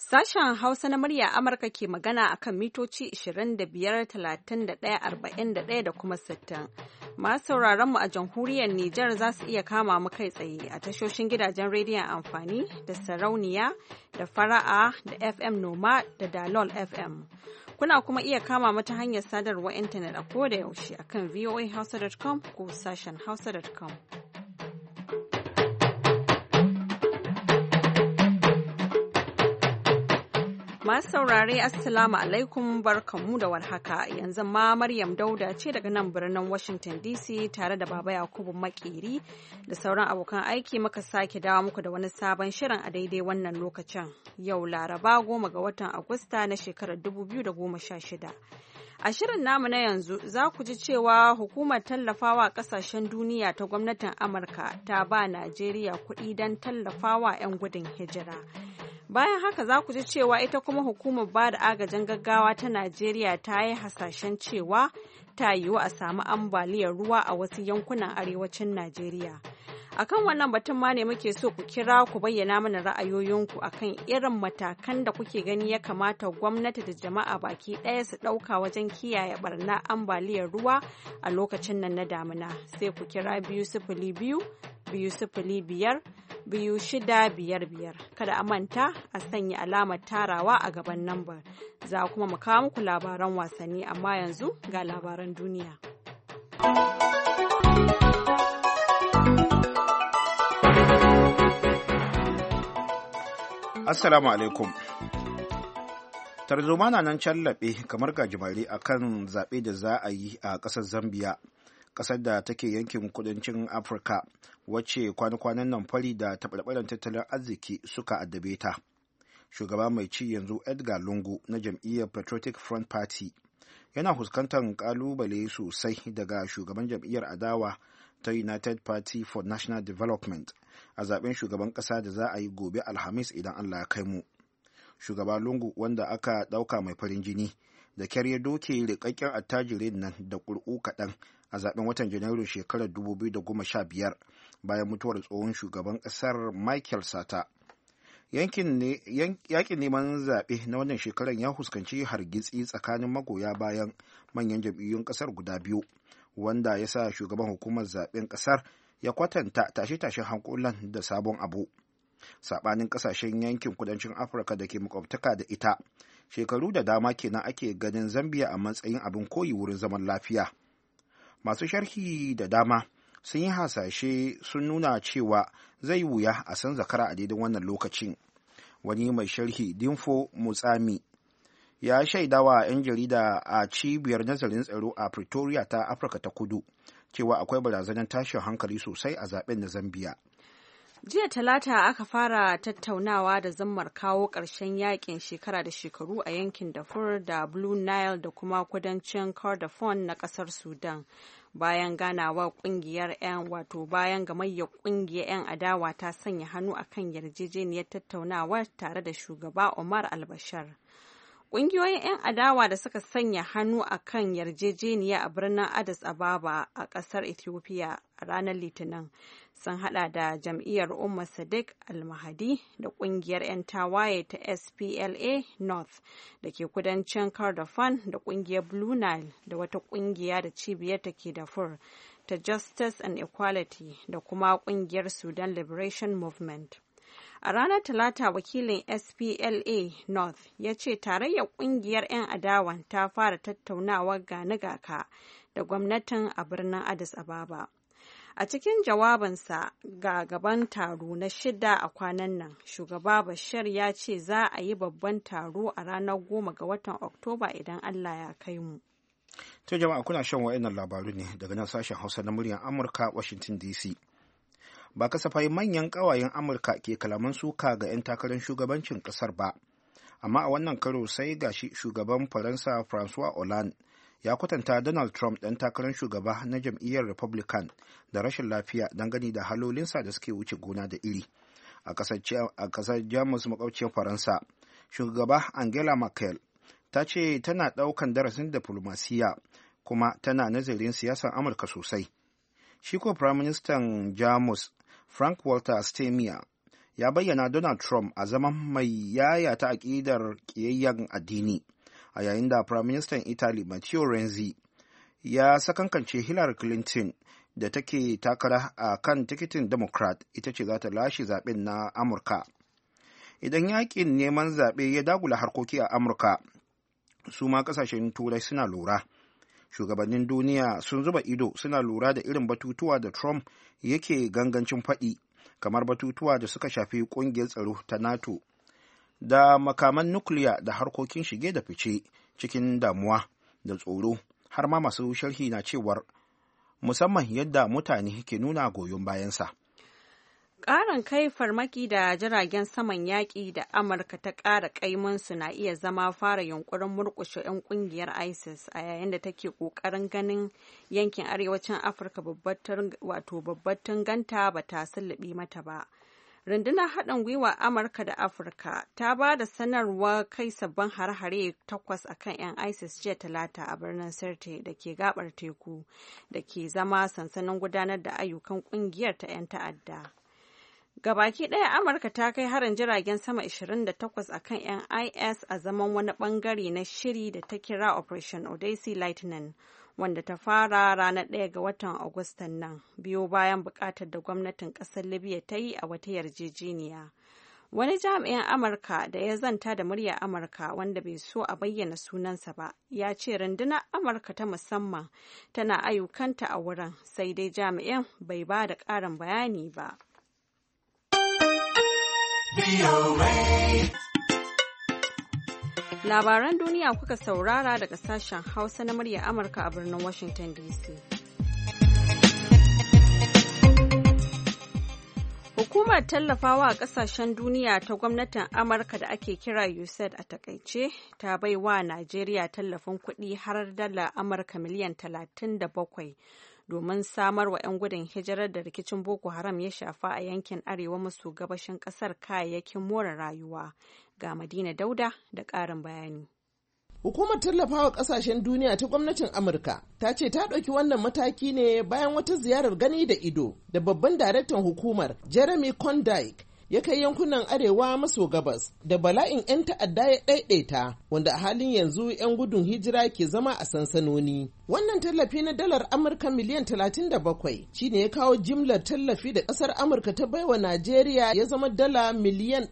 Sashen Hausa na murya Amurka ke magana a kan mitoci 25, 31, 41 da kuma 60. Masu sauraronmu a jamhuriyar Nijar za su iya kama mu kai tsaye a tashoshin gidajen rediyon amfani da sarauniya da fara'a da FM Noma da Dalol FM. Kuna kuma iya kama mu ta hanyar sadarwar intanet a koda yaushe a kan voahausa.com ko sashen hausa.com. Masu saurare Assalamu alaikum barkanmu da warhaka yanzu ma Maryam Dauda ce daga nan birnin Washington DC tare da Baba Yakubu Makeri da sauran abokan aiki muka sake dawo muku da wani sabon shirin a daidai wannan lokacin yau Laraba 10 ga watan Agusta na shekarar 2016. A shirin namu na yanzu za ku ji cewa hukumar tallafawa kasashen duniya ta gwamnatin Amurka ta ba Najeriya kuɗi don tallafawa 'yan gudun hijira. Bayan haka za ku ji cewa ita kuma hukumar ba da agajin gaggawa ta Najeriya ta yi hasashen cewa ta yiwu a samu ambaliyar ruwa a wasu yankunan arewacin Najeriya. Akan wannan batun ma ne muke so ku kira ku bayyana mana ra'ayoyinku akan irin matakan da kuke gani ya kamata gwamnati da jama'a baki ɗaya su ɗauka wajen kiyaye barna ambaliyar ruwa a lokacin nan na damina. Sai ku kira 202 205 2655. Kada a manta a sanya alamar tarawa a gaban lambar. Za kuma mu kawo muku labaran wasanni amma yanzu ga labaran duniya. Assalamu alaikum. Tarzoma na nan callaɓe kamar gajimare a kan zaɓe da za a yi a ƙasar Zambiya, ƙasar da take yankin kudancin Afirka, wacce kwana-kwanan nan fari da taɓarɓaren tattalin arziki suka addabe ta. Shugaba mai ci yanzu Edgar Lungu na jam'iyyar Patriotic Front Party yana fuskantar ƙalubale sosai daga shugaban jam'iyyar adawa ta United Party for National Development a zaben shugaban ƙasa da za a yi gobe Alhamis idan Allah ya kai mu. Shugaba Lungu, wanda aka ɗauka mai farin jini, da kyar ya doke rikakken attajirin nan da ƙuri'u kaɗan a zaben watan Janairu shekarar 2015 bayan mutuwar tsohon shugaban ƙasar Michael Sata. Yakin neman zaɓe na wannan shekarar ya fuskanci hargitsi tsakanin magoya bayan manyan jam'iyyun ƙasar guda biyu, wanda ya sa shugaban hukumar zaɓen ƙasar ya kwatanta tashe-tashen hankulan da sabon abu. Saɓanin ƙasashen yankin kudancin Afirka da ke makwabtaka da ita, shekaru da dama kenan ake ganin Zambiya a matsayin abin koyi wurin zaman lafiya. Masu sharhi da dama sun yi hasashe sun nuna cewa zai wuya a san zakara a daidai wannan lokacin. Wani mai sharhi Dinfo Mutsami ya shaidawa 'yan jarida a cibiyar nazarin tsaro a Pretoria ta Afirka ta Kudu cewa akwai barazanar tashin hankali sosai a zaben na Zambiya. Jiya Talata aka fara tattaunawa da zammar kawo ƙarshen yakin shekara da shekaru a yankin Darfur da Blue Nile da kuma kudancin Kordofan na ƙasar Sudan. Bayan ganawa ƙungiyar 'yan bayan gamayyar ƙungiyar 'yan adawa ta sanya hannu akan yarjejeniyar tattaunawa tare da shugaba Omar al-Bashir. Ƙungiyoyin 'yan adawa da suka sanya hannu a kan yarjejeniya a birnin Addis Ababa a ƙasar Ethiopia a ranar Litinin sun hada da jam'iyyar Umma Sadiq al-Mahdi da ƙungiyar 'yan tawaye ta SPLA North da ke kudancin Kordofan da ƙungiyar Blue Nile da wata ƙungiya da cibiyar ta ke Darfur ta Justice and Equality da kuma ƙungiyar Sudan Liberation Movement. A ranar Talata, wakilin SPLA North ya ce tarayyar ƙungiyar 'yan adawan ta fara tattaunawar gani-gaka da gwamnatin a birnin Addis Ababa. A cikin jawabinsa ga gaban taro na 6 a kwanan nan, shugaba Bashir ya ce za a yi babban taro a ranar 10 ga watan Oktoba idan Allah ya kai mu. To jama'a, kuna shan wa'annan labaru ne daga nan sashen Hausa na muryar Amurka, Washington DC. Ba kasafai manyan ƙawayen Amurka ke kalaman suka ga 'yan takarar shugabancin ƙasar ba, amma a wannan karo sai gashi shugaban Faransa François Hollande ya kwatanta Donald Trump ɗan takarar shugaba na jam'iyyar Republican da rashin lafiya dangane da halolinsa da suke wuce gona da iri. A ƙasar Jamus makwabciyar Faransa, shugaba Angela Merkel ta ce tana ɗaukan darasin diflomasiyya kuma tana nazarin siyasar Amurka sosai. Shi ko Firaministan Jamus Frank Walter Steinmeier ya bayyana Donald Trump a zaman mai yayata aƙidar ƙiyayyen addini, a yayin da Prime Minister Italy Matteo Renzi ya sakankance Hillary Clinton da take takara a kan tikitin Democrat ita ce za ta lashe zaɓen na Amurka. Idan yaƙin neman zaɓe ya dagula harkoki a Amurka, su ma ƙasashen Turai suna lura. Shugabannin duniya sun zuba ido suna lura da irin batutuwa da Trump yake gangancin faɗi, kamar batutuwa da suka shafi ƙungiyar tsaro ta NATO da makaman nukiliya da harkokin shige da fice cikin damuwa da tsoro, har ma masu sharhi na cewar musamman yadda mutane ke nuna goyon bayansa. Ƙarin kai farmaki da jiragen saman yaƙi da Amurka ta ƙara ƙaimansu na iya zama fara yunkurin murƙushe 'yan ƙungiyar ISIS a yayin da take ƙoƙarin ganin yankin arewacin Afirka babbar tunganta ba ta sulluɓe mata ba. Rundunar haɗin gwiwa Amurka da Afirka ta ba da sanarwar kai sabbin hare-hare 8 a kan 'yan ISIS jiya Talata a birnin Sirte da ke gabar teku da ke zama sansanin gudanar da ayyukan ƙungiyar ta 'yan ta'adda. Gabaki ɗaya Amurka ta kai harin jiragen sama 28 a kan 'yan IS a zaman wani ɓangare na shiri da ta kira Operation Odyssey Lightning, wanda ta fara ranar 1 ga watan Agustan nan, biyo bayan buƙatar da gwamnatin ƙasar Libya ta yi a wata yarjejeniya. Wani jami'in Amurka da ya zanta da muryar Amurka wanda bai so a bayyana sunansa ba, ya ce rundunar Amurka ta musamman tana ayyukanta a wurin, sai dai jami'in bai ba da ƙarin bayani ba. Labaran duniya kuka saurara daga sashen Hausa na murya Amurka a birnin Washington DC. Hukumar tallafawa a kasashen duniya ta gwamnatin Amurka da ake kira USAID a takaice ta bai wa Najeriya tallafin kuɗi har dala Amurka miliyan 37 domin samar wa 'yan gudun hijirar da rikicin Boko Haram ya shafa a yankin arewa maso gabashin kasar kayayyakin more rayuwa. Ga Madina Dauda da ƙarin bayani. Hukumar tallafawa ƙasashen duniya ta gwamnatin Amurka ta ce ta ɗauki wannan mataki ne bayan wata ziyarar gani da ido da babban daraktan hukumar Jeremy Kondike ya kai yankunan arewa maso gabas da bala'in 'yan ta'adda ya ɗaiɗaita, wanda a halin yanzu 'yan gudun hijira ke zama a sansanoni. Wannan tallafi na dalar Amurka miliyan 37 shine ya kawo jimlar tallafi da ƙasar Amurka ta baiwa Najeriya ya zama dala miliyan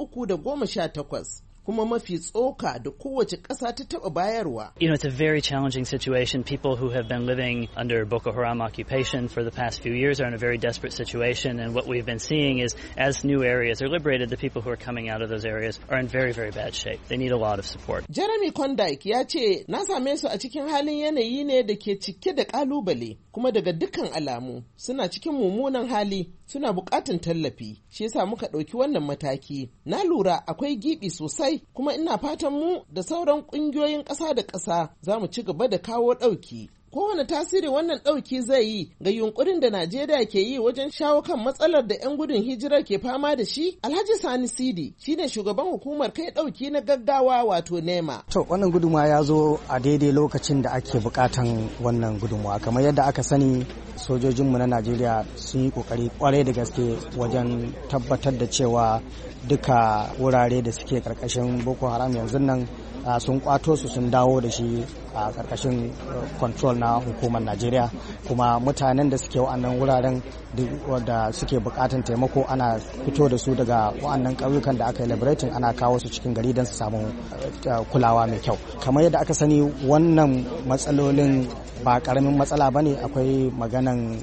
318. Kuma mafi tsoka da kowace ƙasa ta taɓa bayarwa. You know, it's a very challenging situation. People who have been living under Boko Haram occupation for the past few years are in a very desperate situation, and what we've been seeing is as new areas are liberated, the people who are coming out of those areas are in very, very bad shape. They need a lot of support. Jeremy Kondike ya ce, na same su a cikin halin yanayi ne da ke cike da ƙalubale, kuma daga dukkan alamu suna cikin mummunan hali, suna buƙatan tallafi. Shi yasa muka ɗauki wannan mataki. Na lura akwai gibi sosai, kuma ina fatan mu da sauran ƙungiyoyin ƙasa da ƙasa za mu ci gaba da kawo ɗauki. Kowane tasiri wannan ɗauki zai yi ga yunkurin da Najeriya ke yi wajen shawo kan matsalar da 'yan gudun hijira ke fama da shi? Alhaji Sani Sidi shine shugaban hukumar kai ɗauki na gaggawa wato NEMA. To wannan gudunmawa ya zo a daidai lokacin da ake buƙatan wannan gudunmawa. Kamar yadda aka sani, sojojinmu na Najeriya sun yi ƙoƙari ƙwarai da gaske wajen tabbatar da cewa duka wurare da suke ƙarƙashin Boko Haram yanzu nan sun kwato su sun dawo da shi a ƙarƙashin control na hukumar Najeriya, kuma mutanen da suke wa'annan wuraren da suke buƙatan taimako ana fito da su daga wa'annan ƙauyukan da aka yi liberating, ana kawo su cikin gari don su samu kulawa mai kyau. Kamar yadda aka sani, wannan matsalolin ba ƙaramin matsala ba ne. Akwai maganan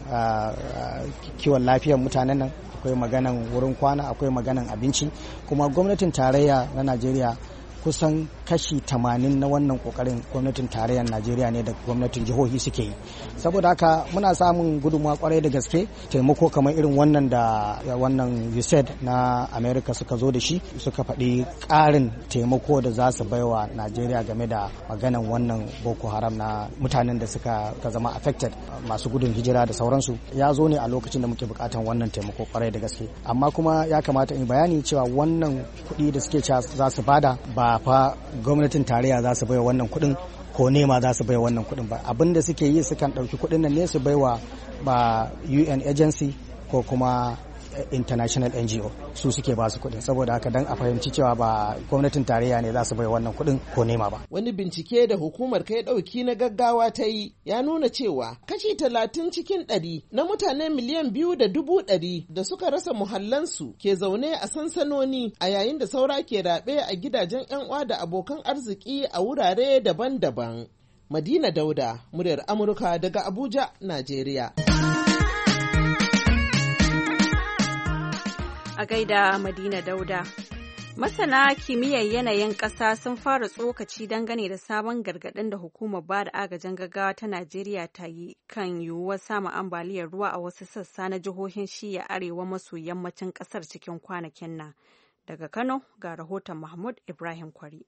kiwon lafiyar mutanen nan, akwai maganan wurin kwana, akwai maganan abinci, kuma gwamnatin tarayya na Najeriya kusan kashi 80 na wannan kokarin gwamnatin tarayyar Najeriya ne da gwamnatin jihohi suke yi. Saboda haka muna samun gudunmawa kwarai da gaske, taimako kamar irin wannan da wannan USAID na America suka zo da shi, suka faɗi ƙarin taimako da za su baiwa Najeriya game da maganan wannan Boko Haram na mutanen da suka zama affected, masu gudun hijira da sauransu. Ya zo ne a lokacin da muke buƙatan wannan taimako kwarai da gaske. Amma kuma ya kamata in bayani cewa wannan kuɗi da suke cewa za su bada ba fa gwamnatin tarayya za su baiwa wannan kuɗin ko nema za su baiwa wannan kuɗin ba. Abin da suke yi, sukan ɗauki kuɗin nan ne su baiwa ba UN agency ko kuma international NGO su suke ba su kuɗin, saboda haka dan a fahimci cewa ba gwamnatin tarayya ne za su bai wannan kuɗin ko nema ba. Wani bincike da hukumar kai ɗauki na gaggawa ta yi ya nuna cewa kashi 30 cikin 100 na mutane miliyan 2.100 da suka rasa muhallansu ke zaune a sansanoni, a yayin da saura ke raɓe a gidajen 'yan uwa da abokan arziki a wurare daban-daban. Madina Dauda, muryar Amurka daga Abuja, Najeriya. A gaida Madina Dauda. Masana kimiyyar yanayin ƙasa sun fara tsokaci dangane da sabon gargaɗin da hukumar ba da agajin gaggawa ta Najeriya ta yi kan yiwuwar samun ambaliyar ruwa a wasu sassa na jihohin shiya arewa maso yammacin ƙasar cikin kwanakin nan. Daga Kano ga rahoton Mahmud Ibrahim Kwari.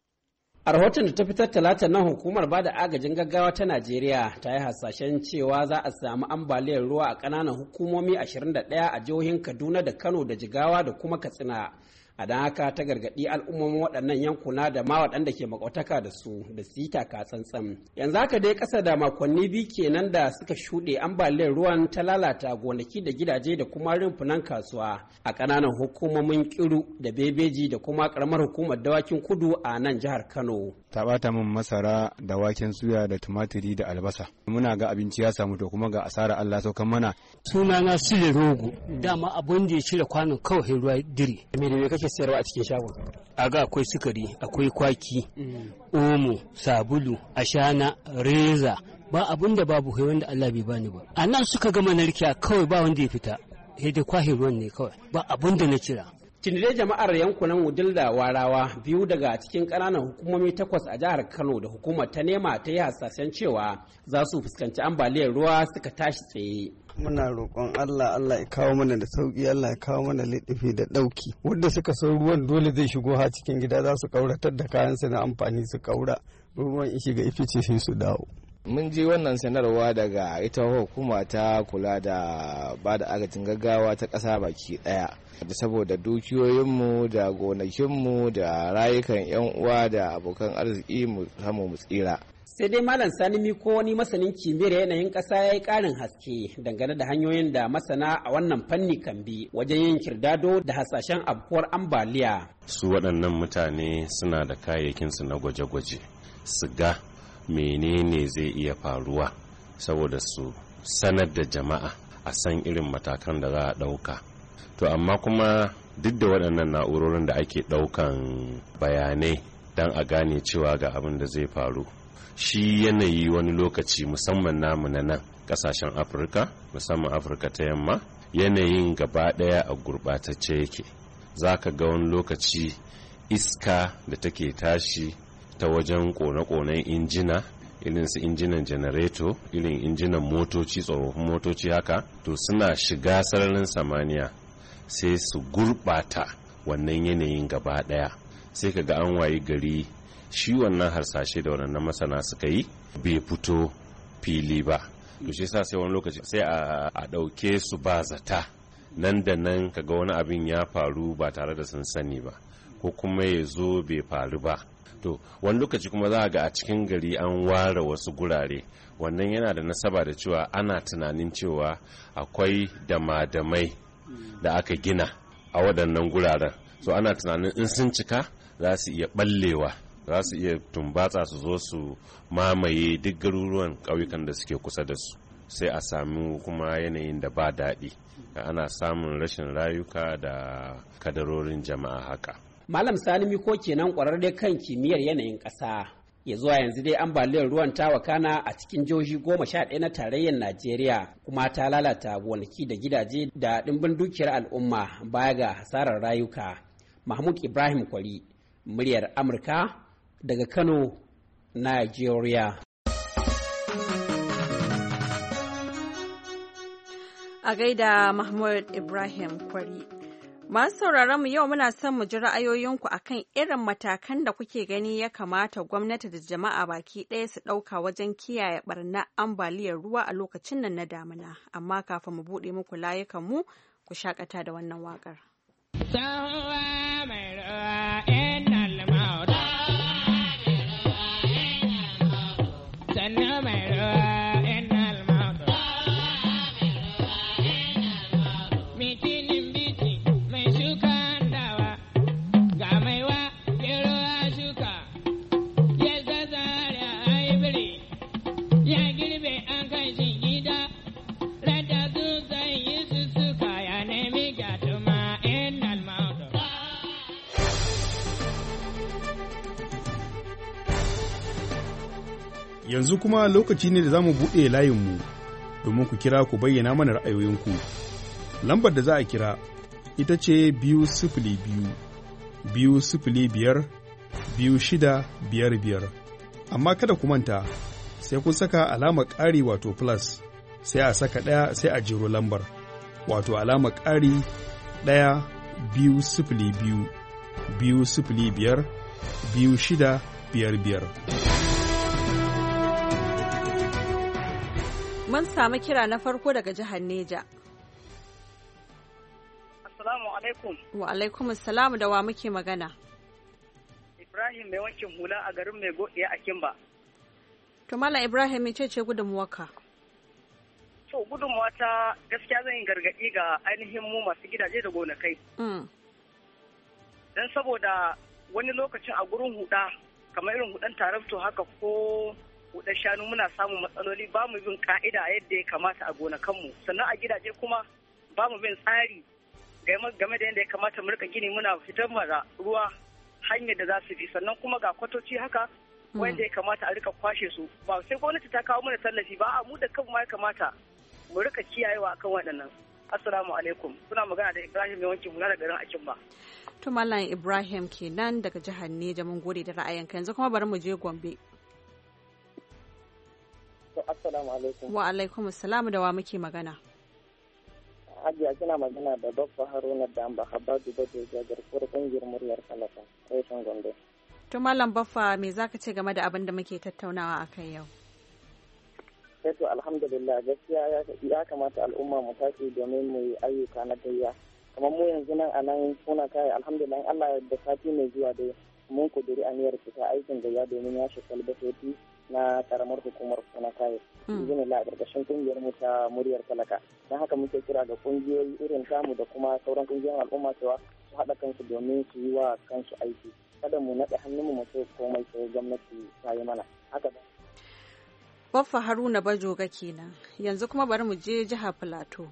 A rahoton da ta fitar talata nan, hukumar bada agajin gaggawa ta Najeriya ta yi hasashen cewa za a samu ambaliyar ruwa a ƙananan hukumomi 21 a jihohin Kaduna da Kano da Jigawa da kuma Katsina. A don haka ta gargaɗi al'ummomin waɗannan yankuna da ma waɗanda ke makwataka da su da su yi taka tsantsan. Yanzu haka dai ƙasa da makonni biyu kenan da suka shuɗe, ambaliyar ruwan ta lalata gonaki da gidaje da kuma rumfunan kasuwa a ƙananan hukumomin Kiru da Bebeji da kuma ƙaramar hukumar Dawakin Kudu a nan jihar Kano. Ta ɓata min masara da waken suya da tumatiri da albasa. Muna ga abinci ya samu to kuma ga asara Allah saukan mana. Sunana Sule Rogo, dama abin da ya cire kwanon kawai ruwa diri. Me da me kake sayarwa a cikin shagon? Aga akwai sukari, akwai kwaki, omo, sabulu, ashana, reza, ba abin da babu kai wanda Allah bai bani ba. A nan suka gama narkiya kawai ba wanda ya fita, sai dai kwahe ruwan ne kawai, ba abin da na cira. Tunda jama'ar yankunan Wudil da Warawa, biyu daga cikin ƙananan hukumomi 8 a jihar Kano da hukumar ta nema ta yi hasashen cewa za su fuskanci ambaliyar ruwa suka tashi tsaye. Muna roƙon Allah ya kawo mana da sauƙi, Allah ya kawo mana liɗifi da ɗauki. Wanda suka san ruwan dole zai shigo ha cikin gida za su ƙauratar da kayansu na amfani su ƙaura. Ruwan in shiga ifice sai su dawo. Mun ji wannan sanarwa daga ita hukuma ta kula da ba da agajin gaggawa ta ƙasa baki ɗaya. Saboda dukiyoyinmu da gonakinmu da rayukan 'yan uwa da abokan arziki mu samu mu tsira. Sai dai Malam Sani ko wani masanin kimiyyar yanayin ƙasa ya yi ƙarin haske dangane da hanyoyin da masana a wannan fanni kan bi wajen yin kirdado da hasashen afkuwar ambaliya. Su waɗannan mutane suna da kayayyakinsu na gwaje-gwaje su ga menene zai iya faruwa saboda su sanar da jama'a a san irin matakan da za a ɗauka. To amma kuma duk da waɗannan na'urorin da ake ɗaukan bayanai don a gane cewa ga abin da zai faru, shi yanayi wani lokaci musamman namu na nan ƙasashen Afirka, musamman Afirka ta yamma, yanayin gaba ɗaya a gurɓatacce yake. Za ka ga wani lokaci iska da take tashi ta wajen kone-konen injina, irin su injinan janareto, irin injinan motoci, tsofaffin motoci haka, to suna shiga sararin samaniya sai su gurɓata wannan yanayin gaba ɗaya. Sai ka ga an wayi gari shi wannan harsashe da wannan masana suka yi bai fito fili ba. To shi sa sai wani lokaci sai a ɗauke su ba zata, nan da nan ka ga wani abin ya faru ba tare da sun sani ba, ko kuma ya zo bai faru ba. To wani lokaci kuma za a ga a cikin gari an ware wasu gurare, wannan yana da nasaba da cewa ana tunanin cewa akwai damadamai da aka gina a waɗannan guraren, so ana tunanin in sun cika za su iya ɓallewa, za su iya tumbatsa su zo su mamaye duk garuruwan ƙauyukan da suke kusa da su, sai a sami kuma yanayin da ba daɗi, ana samun rashin rayuka da kadarorin jama'a haka. Malam Sani ko kenan ƙwararre kan kimiyyar yanayin ƙasa. Ya zuwa yanzu dai ambaliyar ruwan ta wakana a cikin jihohi 11 na tarayyar Najeriya, kuma ta lalata gonaki da gidaje da ɗimbin dukiyar al'umma baya ga hasarar rayuka. Mahmud Ibrahim Kwari, muryar Amurka daga Kano, Najeriya. A gaida Mahmud Ibrahim Kwari. Masu sauraron mu yau muna son mu ji ra'ayoyinku akan irin matakan da kuke gani ya kamata gwamnati da jama'a baki ɗaya su ɗauka wajen kiyaye ɓarnar ambaliyar ruwa a lokacin nan na damina. Amma kafin mu buɗe muku layukan mu, ku shakata da wannan waƙar. Meeting Yanzu kuma lokaci ne da za mu buɗe layinmu domin ku kira ku bayyana mana ra'ayoyinku. Lambar da za a kira ita ce 2-0-5-2-0-5-6-5-5. Amma kada ku manta sai kun saka alamar ƙari wato plus sai a saka ɗaya sai a jero lambar wato alamar ƙari 1-2-0-5-2-5-6-5-5. Mun samu kira na farko daga jihar Neja. Assalamu alaikum. Wa alaikum assalam, da wa muke magana? Ibrahim mai wankin hula a garin mai godiya a Kimba. To Malam Ibrahim mece ce gudunmuwarka? To gudunmuwa ta gaskiya zan yi gargaɗi ga ainihin mu masu gidaje da gonakai. Don saboda wani lokacin a gurin huda kamar irin hudan tarabto haka ko hudar shanu muna samun matsaloli, ba mu bin ka'ida yadda ya kamata a gonakanmu, sannan a gidaje kuma ba mu bin tsari game da yadda ya kamata mu rika gini, muna fitar da ruwa hanyar da za su bi, sannan kuma ga kwatoci haka wanda ya kamata a rika kwashe su, ba sai gwamnati ta kawo mana tallafi ba, a mu da kanmu ya kamata mu rika kiyayewa akan waɗannan. Assalamu alaikum, suna magana da Ibrahim mai wankin hula da garin Akimba. To Malam Ibrahim kenan daga jihar Neja, mun gode da ra'ayinka. Yanzu kuma bari mu je Gombe. Assalamu alaikum. Wa alaikum assalam, da wa muke magana? Hajiya kina magana da Baffa Haruna da Amba Habadu da jagar kungiyar muryar talaka reshen Gombe. To Malam Baffa, me zaka ce game da abin da muke tattaunawa akai yau? To alhamdulillah, gaskiya ya kamata al'umma mu tashi domin mu yi ayyuka na gayya. Kamar mu yanzu nan a nan suna kai alhamdulillah, Allah da sati mai zuwa dai mun kuduri aniyar fita aikin gayya domin ya shekal basoti na karamar hukumar suna kai. Izini la ƙarƙashin kungiyar mu ta muryar talaka. Don haka muke kira ga kungiyoyi irin tamu da kuma sauran kungiyoyin al'umma cewa su haɗa kansu domin su yi wa kansu aiki. Kada mu naɗe hannunmu mu sai komai sai gwamnati ta yi mana. Haka Baffa Haruna Bajoga kenan. Yanzu kuma bari mu je jihar Filato.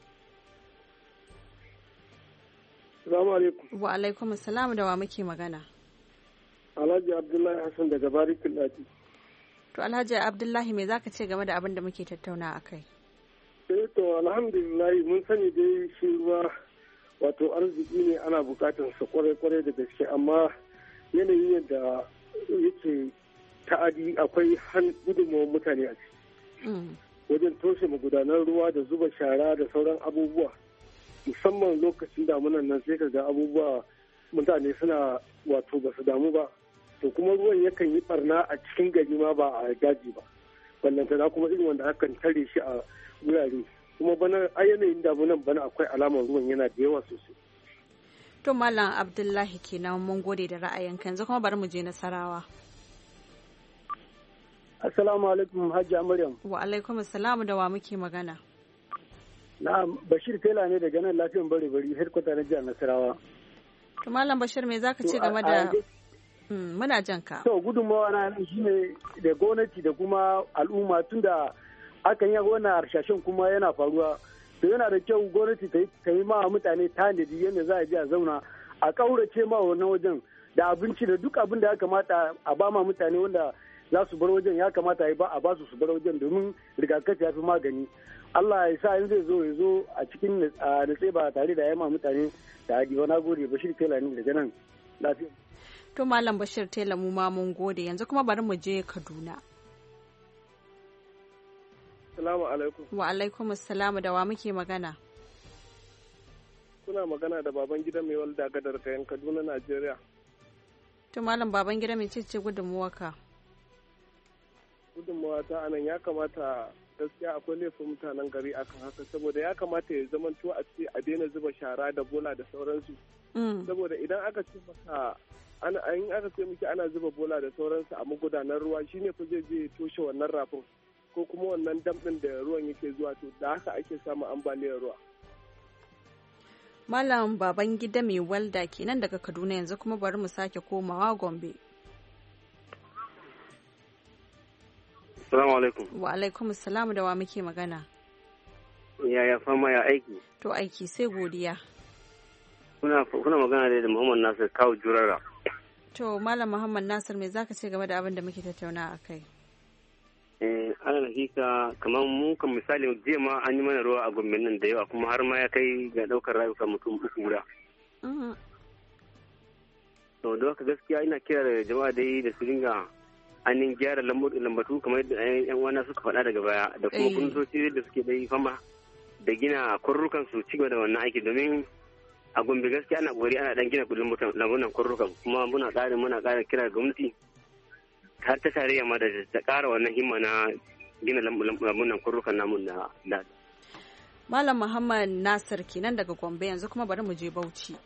Assalamu alaikum. Wa alaikum assalam, da wa muke magana? Alhaji Abdullahi Hassan daga Barikin Lati. To Alhaji Abdullahi, me zaka ce game da abin da muke tattauna akai? To alhamdulillah, mun sani dai shi ruwa wato arziki ne, ana bukatar sa kwarai da gaske, amma yanayin yadda yake ta'adi akwai gudunmawar mutane a ciki wajen toshe magudanan ruwa da zuba shara da sauran abubuwa, musamman lokacin damunan nan sai ka ga abubuwa mutane suna wato ba su damu ba, to kuma ruwan yakan yi barna a cikin gari ma ba a daji ba, ballantana kuma irin wanda akan tare shi a wurare, kuma bana a yanayin damunan bana akwai alamar ruwan yana da yawa sosai. To Malam Abdullahi kenan, mun gode da ra'ayinka. Yanzu kuma bari mu je Nasarawa. Assalamu alaikum Hajji Maryam. Wa alaikum assalam, da wa muke magana? Na Bashir Tela ne daga nan lafiyan bari headquarter na jihar Nasarawa. To Malam Bashir, me zaka ce game da muna jan ka? To gudunmawa na nan shine da gwamnati da kuma al'umma, tunda akan yi wannan harshashen kuma yana faruwa. To yana da kyau gwamnati ta yi ma mutane tanadi yadda za a je a zauna a kaurace ma wannan wajen da abinci da duk abin da ya kamata a ba ma mutane wanda za su bar wajen, ya kamata a ba su bar wajen domin rigakafi ya fi magani. Allah ya sa in zai zo ya zo a cikin natse ba tare da ya ma mutane da hadi ba. Na gode. Bashir Tela ne daga nan lafiya. To Malam Bashir Tela, mu ma mun gode. Yanzu kuma bari mu je Kaduna. Assalamu alaikum. Wa alaikum assalam, da wa muke magana? Kuna magana da Babangida mai walda gadar kayan Kaduna, Najeriya. To Malam Babangida, mai ce gudunmuwarka? Gudunmawa ta anan ya kamata, gaskiya akwai laifin mutanen gari akan haka, saboda ya kamata ya zamanto a ce a daina zuba shara da bola da sauransu. Saboda idan aka ce maka aka ce miki ana zuba bola da sauransu a magudanar ruwa, shine fa zai je toshe wannan rafin ko kuma wannan dam din da ruwan yake zuwa, to da haka ake samun ambaliyar ruwa. Malam Babangida mai walda kenan daga Kaduna. Yanzu kuma bari mu sake komawa Gombe. Assalamu alaikum. Wa alaikum assalam, da wa muke magana? Yaya fama ya aiki? To aiki sai godiya. Kuna magana da Muhammad Nasir kawo Jurara. To Malam Muhammad Nasir, me zaka ce game da abin da muke tattauna a kai? ana hakika kamar mu kan misali jiya ma an yi mana ruwa a Gombe nan da yawa kuma har ma ya kai ga daukar rayuka mutum 3 guda. To da haka gaskiya ina kira da jama'a dai da su dinga anin gyara lambatu kamar yadda yan wana suka faɗa daga baya da kuma kuntoci da suke dai fama da gina kurrukan su ci gaba da wannan aiki domin a Gombe gaskiya ana kokari ana dan gina lambunan kurrukan kuma muna ƙara kira gwamnati har ta tarayya ma da ta ƙara wannan himma na gina lambunan kurrukan namun da. Malam Muhammad Nasir kenan daga Gombe. Yanzu kuma bari mu je Bauchi.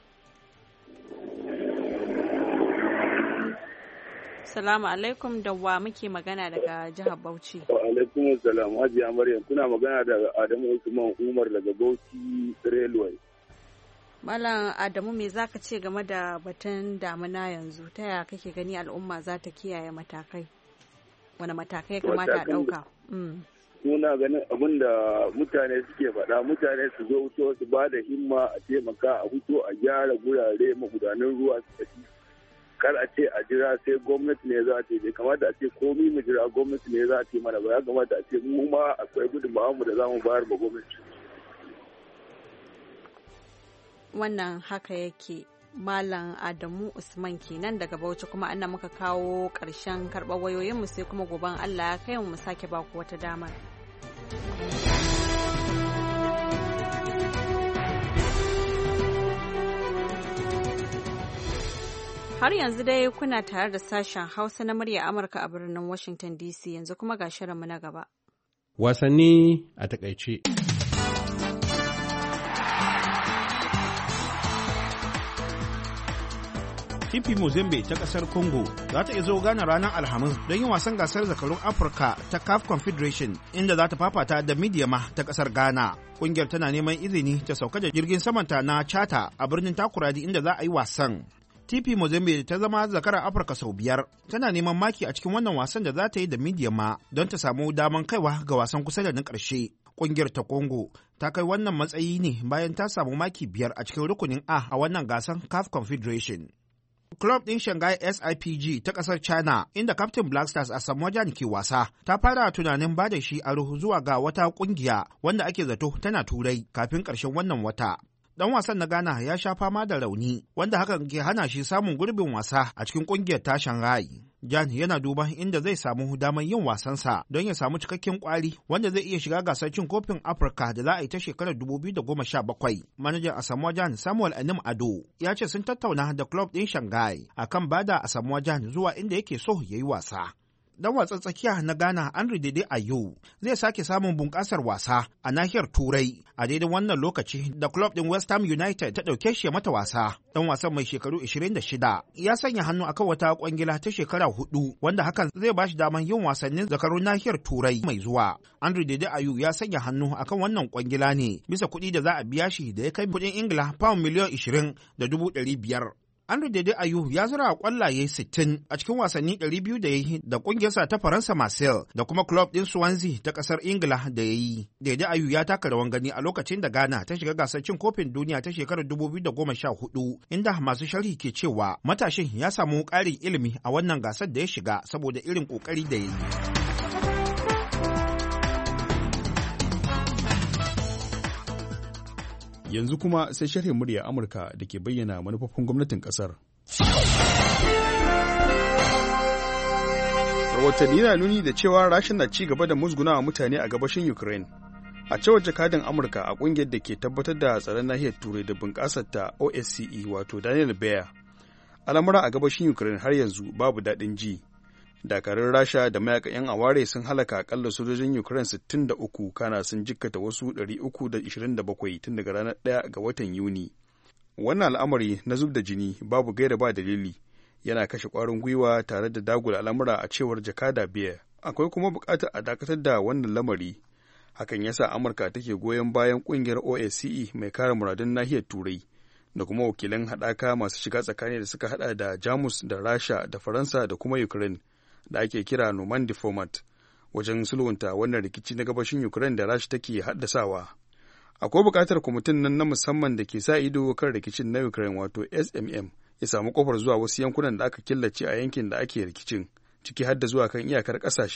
Salamu alaikum, da wa muke magana daga jihar Bauchi. Wa alaikum salam, Hajiya Maryam, kuna magana da Adamu Usman Umar daga Bauchi Railway. Malam Adamu, me zaka ce game da batun damuna yanzu? Ta yaya kake gani al'umma za ta kiyaye matakai? Wani matakai kamata a ɗauka? Muna ganin abin da mutane suke faɗa, mutane su zo wuto su ba da himma a taimaka a fito a gyara gurare magudanan ruwa su tafi. Kar a ce a jira sai gwamnati ne za ta yi, kamata a ce komi mu jira gwamnati ne za ta yi mana ba, ya kamata a ce mu ma akwai gudunmawar mu da za mu bayar ba gwamnati. Wannan haka yake. Malam Adamu Usman kenan daga Bauchi, kuma annan muka kawo ƙarshen karɓar wayoyinmu, sai kuma goben Allah ya kai mu sake baku wata damar. Har yanzu dai kuna tare da sashen Hausa na murya Amurka a birnin Washington DC. Yanzu kuma ga shirinmu na gaba. Wasanni a takaice. TP Mozambique ta kasar Congo za ta izo Ghana ranar Alhamis don yin wasan gasar zakarun Afirka ta CAF Confederation, inda za ta fafata da Midyama ta kasar Ghana. Kungiyar tana neman izini ta sauka da jirgin samanta na Chata a birnin Takoradi inda za a yi wasan. TP Mozambique ta zama zakarar Afirka sau 5, tana neman maki a cikin wannan wasan da za ta yi da Midyama don ta samu daman kaiwa ga wasan kusa da na ƙarshe. Kungiyar ta Congo ta kai wannan matsayi ne bayan ta samu maki 5 a cikin rukunin A wannan gasan CAF Confederation. Club ɗin Shanghai SIPG ta ƙasar China, inda Captain Black Stars Asamoah Gyan ke wasa, ta fara tunanin ba da shi aro zuwa ga wata ƙungiya wanda ake zato tana Turai kafin ƙarshen wannan wata. Dan wasan na Ghana ya sha fama da rauni, wanda hakan ke hana shi samun gurbin wasa a cikin ƙungiyar ta Shanghai. Gyan yana duban inda zai samu damar yin wasansa don ya samu cikakken kwari wanda zai iya shiga gasar cin kofin Afirka da za a yi ta shekarar 2017. Manajan Asamoah Gyan Samuel Anim Ado ya ce sun tattauna da club ɗin Shanghai akan bada Asamoah Gyan zuwa inda yake so ya yi wasa. Dan wasan tsakiya na Ghana Andre Dede Ayew zai sake samun bunƙasar wasa a nahiyar Turai a daidai wannan lokaci da club din West Ham United ta ɗauke shi mata wasa. Dan wasan mai shekaru 26 ya sanya hannu akan wata kwangila ta shekara 4 wanda hakan zai bashi daman yin wasannin zakarun nahiyar Turai mai zuwa. Andre Dede Ayew ya sanya hannu akan wannan kwangila ne bisa kuɗi da za a biya shi da ya kai kuɗin Ingila pound miliyan 20,500. Andre Dede Ayew ya zura kwallaye 60 a cikin wasanni 200 da ya yi da kungiyarsa ta Faransa Marseille da kuma club din Swansea ta kasar Ingila da ya yi. Dede Ayew ya taka rawan gani a lokacin da Ghana ta shiga gasar cin kofin duniya ta shekarar 2014, inda masu sharhi ke cewa matashin ya samu ƙarin ilimi a wannan gasar da ya shiga saboda irin ƙoƙari da ya yi. Yanzu kuma sai sharhin murya Amurka da ke bayyana manufofin gwamnatin kasar. Rahotanni na nuni da cewa Rasha na ci gaba da musgunawa mutane a gabashin Ukraine. A cewar jakadan Amurka a kungiyar da ke tabbatar da tsaron nahiyar Turai da bunƙasar ta OSCE wato Daniel Baer, al'amura a gabashin Ukraine har yanzu babu daɗin ji. Dakarun Rasha da mayakan 'yan aware sun halaka akalla sojojin Ukraine 63 kana sun jikkata wasu 327 tun daga ranar 1 ga watan Yuni. Wannan al'amari na zub da jini babu gaira ba dalili yana kashe ƙwarin gwiwa tare da dagula al'amura a cewar jakada Bear. Akwai kuma buƙatar a dakatar da wannan lamari. Hakan yasa Amurka take goyon bayan ƙungiyar OSCE mai kare muradun nahiyar Turai da kuma wakilan haɗaka masu shiga tsakani da suka haɗa da Jamus da Rasha da Faransa da kuma Ukraine, da ake kira Normandy Format, wajen sulhunta wannan rikici na gabashin Ukraine da Rasha take haddasawa. Akwai buƙatar kwamitin nan na musamman da ke sa ido kan rikicin na Ukraine wato SMM ya samu kofar zuwa wasu yankunan da aka killace a yankin da ake rikicin, ciki har da zuwa kan iyakar ƙasashe.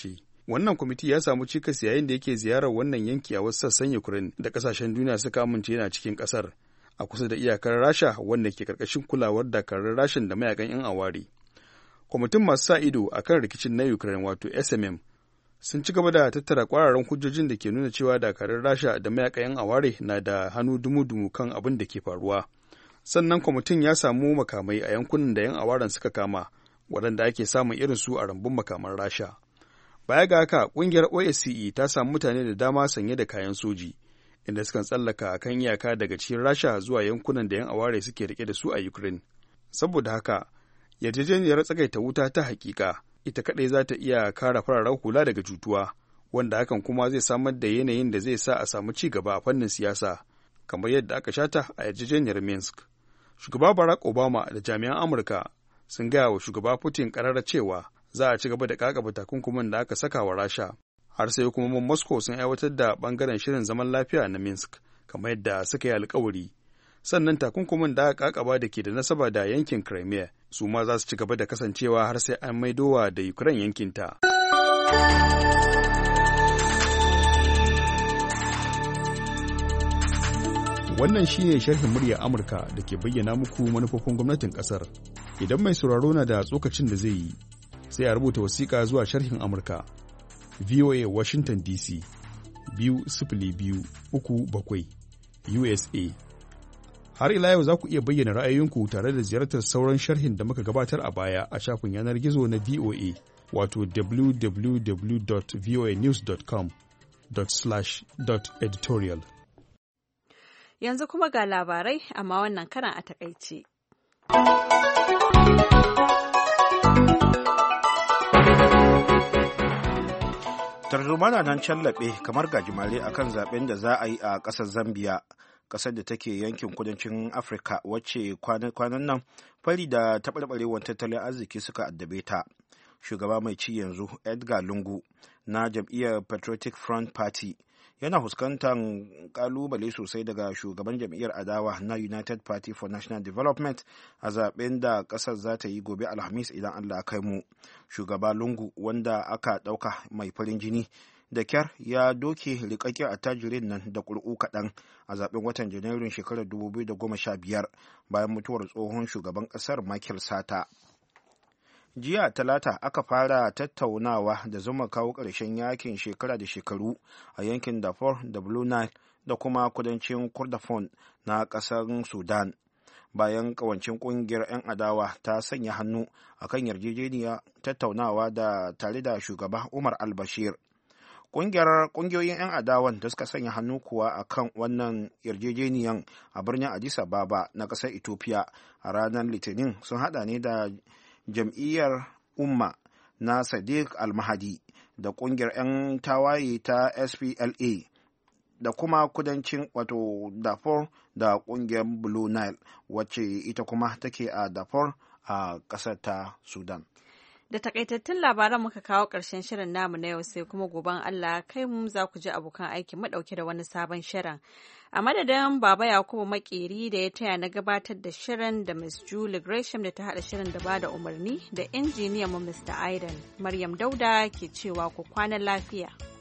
Wannan kwamiti ya samu cikas yayin da yake ziyarar wannan yanki a wasu sassan Ukraine da kasashen duniya suka amince yana cikin kasar a kusa da iyakar Rasha wanda ke karkashin kulawar dakarun Rashin da mayakan 'yan aware. Kwamitin masu sa ido akan rikicin na Ukraine wato SMM sun ci gaba da tattara kwararan hujjojin da ke nuna cewa dakarun Rasha da mayakan 'yan aware na da hannu dumu-dumu kan abin da ke faruwa. Sannan kwamitin ya samu makamai a yankunan da 'yan awaren suka kama waɗanda ake samun irin su a rambun makaman Rasha. Baya ga haka, ƙungiyar OSCE ta samu mutane da dama sanye da kayan soji, inda sukan tsallaka a kan iyaka daga cikin Rasha zuwa yankunan da 'yan aware suke rike da su a Ukraine. Saboda haka, yarjejeniyar tsagaita wuta ta hakika ita kaɗai za ta iya kare fararen hula daga cutuwa, wanda hakan kuma zai samar da yanayin da zai sa a samu ci gaba a fannin siyasa, kamar yadda aka shata a yarjejeniyar Minsk. Shugaba Barack Obama da jami'an Amurka sun gaya wa shugaba Putin karara cewa za a ci gaba da kakaba takunkumin da aka saka wa Rasha, har sai hukumomin Moscow sun aiwatar da bangaren shirin zaman lafiya na Minsk, kamar yadda suka yi alkawari. Sannan takunkumin da aka kakaba da ke da nasaba da yankin Crimea su ma za su ci gaba da kasancewa har sai an maidowa da Ukraine yankinta. Wannan shine sharhin muryar Amurka da ke bayyana muku manufofin gwamnatin kasar. Idan mai sauraro na da tsokacin da zai yi, sai a rubuta wasiƙa zuwa sharhin Amurka, VOA Washington DC 20237 USA. Har ila yau za ku iya bayyana ra'ayoyinku tare da ziyartar sauran sharhin da muka gabatar a baya a shafin yanar gizo na VOA, wato www.voanews.com/editorial. Yanzu kuma ga labarai, amma wannan karan a takaice. Tarzoma na nan callaɓe kamar gajimare akan zaben da za a yi a ƙasar Zambia, ƙasar da take yankin kudancin Afirka wacce kwanan nan fari da taɓarɓarewar tattalin arziki suka addabe ta. Shugaba mai ci yanzu Edgar Lungu na jam'iyyar Patriotic Front Party yana fuskantar kalubale sosai daga shugaban jam'iyyar adawa na United Party for National Development a zaben da kasar za ta yi gobe Alhamis idan Allah kai mu. Shugaba Lungu, wanda aka ɗauka mai farin jini, da kyar ya doke rikakken attajirin nan da ƙuri'u kaɗan a zaben watan Janairun shekarar 2015 bayan mutuwar tsohon shugaban ƙasar Michael Sata. Jiya Talata aka fara tattaunawa da zuma kawo ƙarshen yakin shekara da shekaru a yankin Darfur da Blue Nile da kuma kudancin Kordofan na ƙasar Sudan, bayan ƙawancin ƙungiyar 'yan adawa ta sanya hannu a kan yarjejeniya tattaunawa da tare da shugaba Umar al-Bashir. Ƙungiyoyin 'yan adawan da suka sanya hannu kuwa a kan wannan yarjejeniyan a birnin Addis Ababa na ƙasar Ethiopia a ranar Litinin sun haɗa ne da jam'iyyar Umma na Sadiq al-Mahdi da ƙungiyar 'yan tawaye ta SPLA da kuma kudancin wato Darfur da ƙungiyar Blue Nile wacce ita kuma take a Darfur a ƙasar ta Sudan. Da takaitattun labaran muka kawo ƙarshen shirin namu na yau, sai kuma goben Allah kai mu za ku ji abokan aiki madauke da wani sabon shirin. A madadin Baba Yakubu Makeri da ya taya na gabatar da shirin, da Miss Julie Gresham da ta haɗa shirin da ba da umarni, da injiniyan mu Mr. Aidan, Maryam Dauda ke cewa ku kwana lafiya.